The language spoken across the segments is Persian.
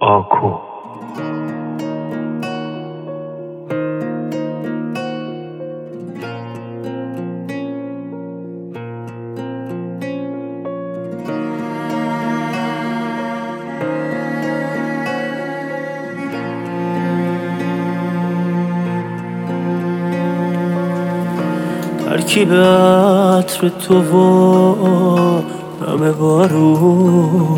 آکو ترکیب عطر تو و نم بارون،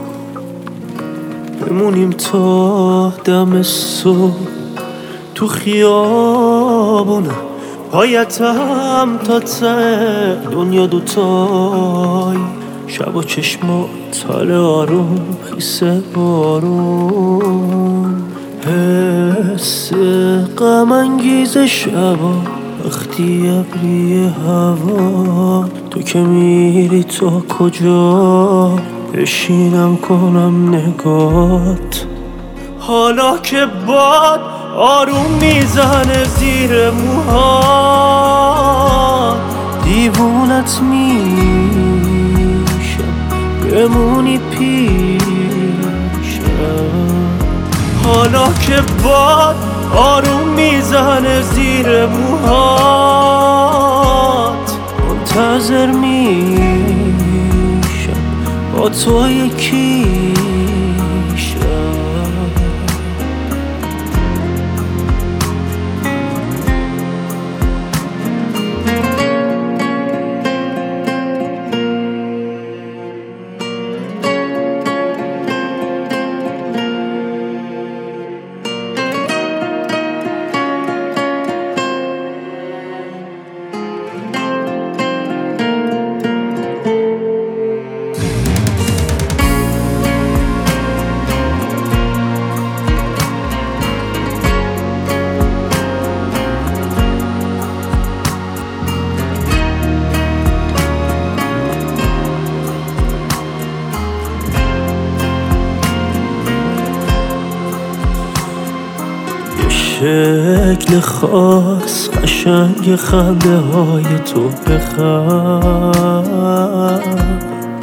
بمونیم تا دم صبح تو خیابونه، پایتم تا ته دنیا دوتای، شب و چشمات حال آروم خیسه بارون، حس غم انگیز شبا وقتی ابری هوا، تو که میری تا کجا بشینم کنم نگات، حالا که باد آروم میزنه زیر موهات، دیوونت میشم بمونی پیشم، حالا که باد آروم میزنه زیر موهات، منتظر میشم با تو یکی شم. شکل خاص قشنگ خنده های تو بخند،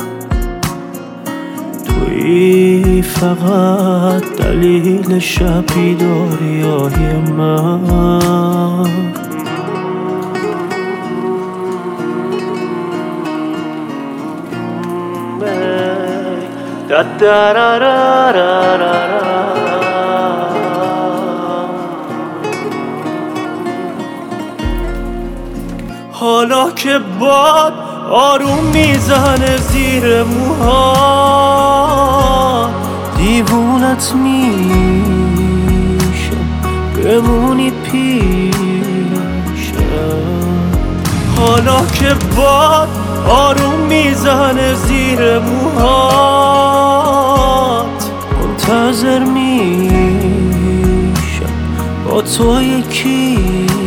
توی فقط دلیل شب بیداری های من، حالا که باد آروم میزنه زیر موهات، دیوونت میشم بمونی پیشم، حالا که باد آروم میزنه زیر موهات، منتظر میشم با تو یکی